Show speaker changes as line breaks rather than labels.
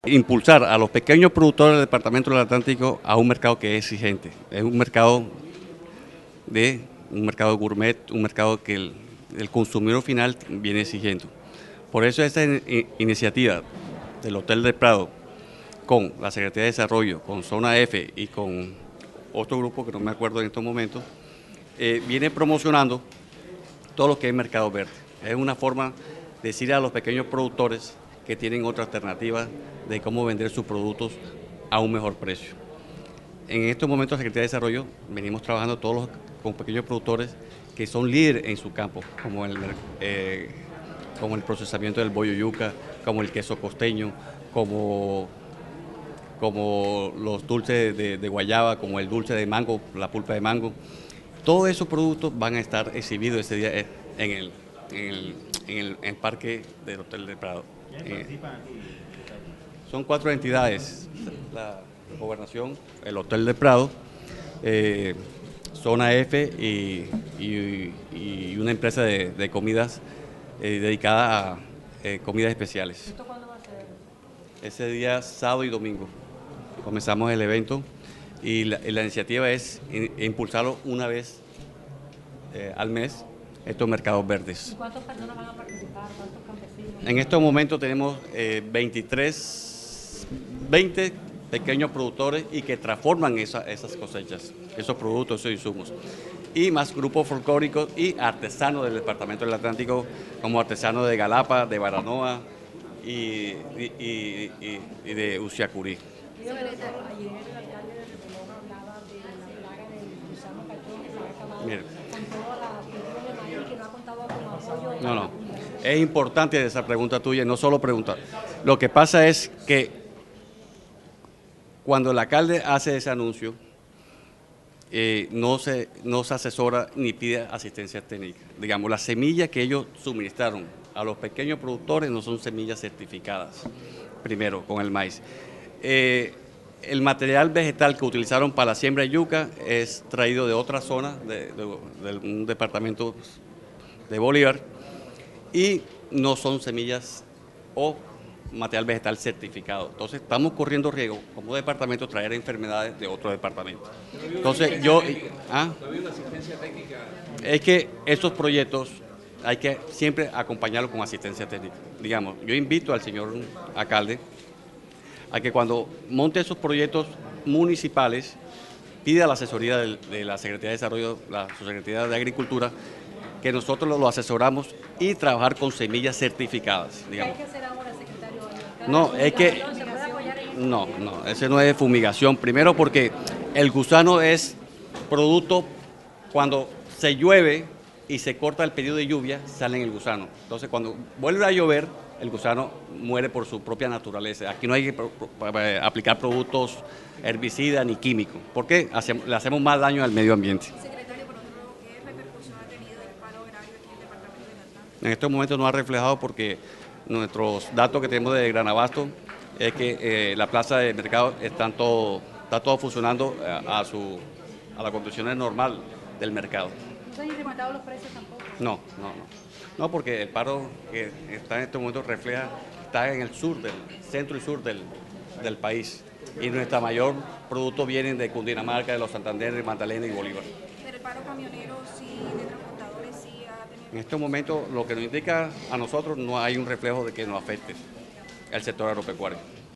Impulsar a los pequeños productores del departamento del Atlántico a un mercado que es exigente. Es un mercado gourmet, un mercado que el consumidor final viene exigiendo. Por eso esta iniciativa del Hotel del Prado con la Secretaría de Desarrollo, con Zona F y con otro grupo que no me acuerdo en estos momentos, viene promocionando todo lo que es mercado verde. Es una forma de decirle a los pequeños productores que tienen otra alternativa de cómo vender sus productos a un mejor precio. En estos momentos, la Secretaría de Desarrollo, venimos trabajando todos con pequeños productores que son líderes en su campo, como el procesamiento del bollo yuca, como el queso costeño, como los dulces de guayaba, como el dulce de mango, la pulpa de mango. Todos esos productos van a estar exhibidos ese día en el parque del Hotel del Prado. Son 4 entidades: la Gobernación, el Hotel del Prado, Zona F y una empresa de comidas dedicada a comidas especiales.
¿Esto cuándo va a ser?
Ese día, sábado y domingo, comenzamos el evento y la iniciativa es impulsarlo una vez al mes, estos mercados verdes.
¿Y cuántas personas van a participar? ¿Cuántos campesinos?
En estos momentos tenemos 20 pequeños productores y que transforman esas cosechas, esos productos, esos insumos. Y más grupos folclóricos y artesanos del departamento del Atlántico, como artesanos de Galapa, de Baranoa y de Uciacurí.
Ayer el alcalde de Repelón hablaba de la plaga del gusano cachón que se ha acabado con toda la cultura de maíz que no ha contado con apoyo.
No. Es importante esa pregunta tuya, no solo preguntar. Lo que pasa es que cuando el alcalde hace ese anuncio, no se asesora ni pide asistencia técnica. Digamos, las semillas que ellos suministraron a los pequeños productores no son semillas certificadas, primero, con el maíz. El material vegetal que utilizaron para la siembra de yuca es traído de otra zona, de un departamento de Bolívar, y no son semillas o material vegetal certificado. Entonces estamos corriendo riesgo como departamento traer enfermedades de otro departamento. Entonces es que estos proyectos hay que siempre acompañarlos con asistencia técnica. Digamos, yo invito al señor alcalde a que cuando monte esos proyectos municipales pida la asesoría de la Secretaría de Desarrollo, la Secretaría de Agricultura, que nosotros lo asesoramos y trabajar con semillas certificadas. Digamos.
¿Qué hay que hacer ahora, secretario?
No, es que
¿Se puede apoyar en eso?
no, ese no es fumigación. Primero porque el gusano es producto cuando se llueve y se corta el periodo de lluvia, sale el gusano. Entonces cuando vuelve a llover, el gusano muere por su propia naturaleza. Aquí no hay que aplicar productos herbicidas ni químicos, porque le hacemos más daño al medio ambiente.
Secretario, por otro lado, ¿qué repercusión ha tenido el paro agrario aquí en el departamento del Atlántico?
En estos momentos no ha reflejado porque nuestros datos que tenemos de Gran Abasto es que la plaza de mercado está todo funcionando a las condiciones normal del mercado.
¿No se han incrementado los precios tampoco?
No, porque el paro que está en este momento está en el sur, centro y sur del país. Y nuestra mayor producto vienen de Cundinamarca, de los Santander, Magdalena y Bolívar.
Pero el paro camionero sí, de transportadores sí ha tenido...
En este momento lo que nos indica a nosotros no hay un reflejo de que nos afecte el sector agropecuario.